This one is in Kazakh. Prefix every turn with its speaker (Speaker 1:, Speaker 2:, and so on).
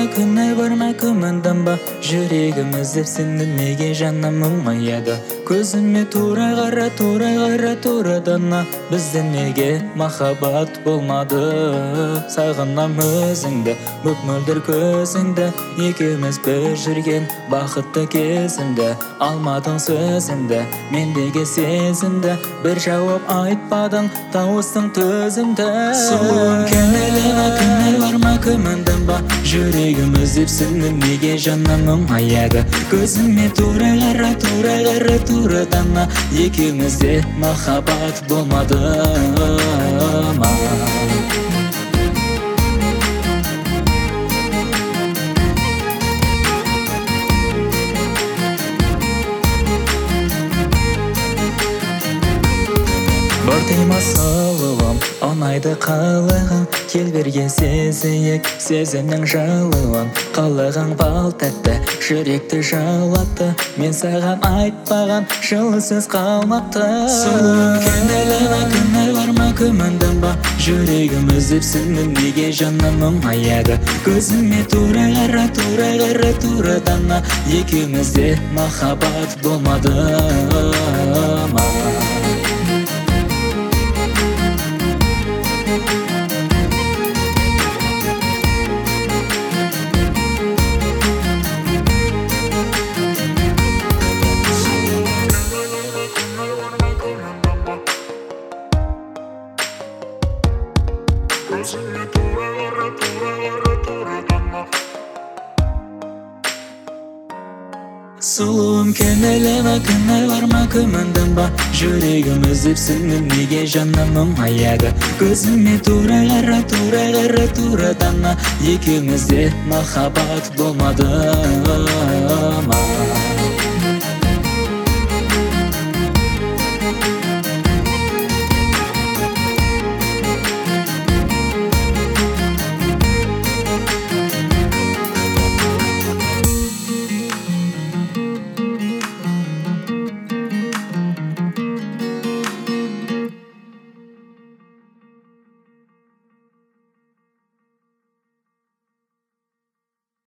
Speaker 1: күнай барма күмәнданба, жүрегіміз деп сенді неге жаным мұңаяды. Көзіме тура қара турадан бізден неге махаббат болмады. Сағынам өзіңді, мөп-мөлдір көзіңді, екеуміз бір жүрген бақытты кезімді. Алмадың сөзімді, мендегі сезімді, бір жауап айтпадың дауыстың төзімді. Сұлуым кінәлі күнай барма күмәнданба, жүрегіміз деп сенді неге жаным мұңаяды. Көзіме тура қара турадан екеумізде махаббат болмады ма? Бортыма сұлуым, ұнайды қылығың, кел берге сезейік сезімнің жалуын. Қылығың бал тәтті, жүректі жалатты, мен саған айтпаған жылы сөз қалмапты. Сұлуым кінәлі күнай барма күмәнданба, жүрегіміз деп сенді неге жаным мұңаяды. Көзіме тура қара турадан екеумізде махаббат болмады ма? Сұлуым кінәлі күнай барма күмәнданба, жүрегіміз деп сенді неге жаным мұңаяды. Көзіме тура қара турадан екеумізде махаббат болмады.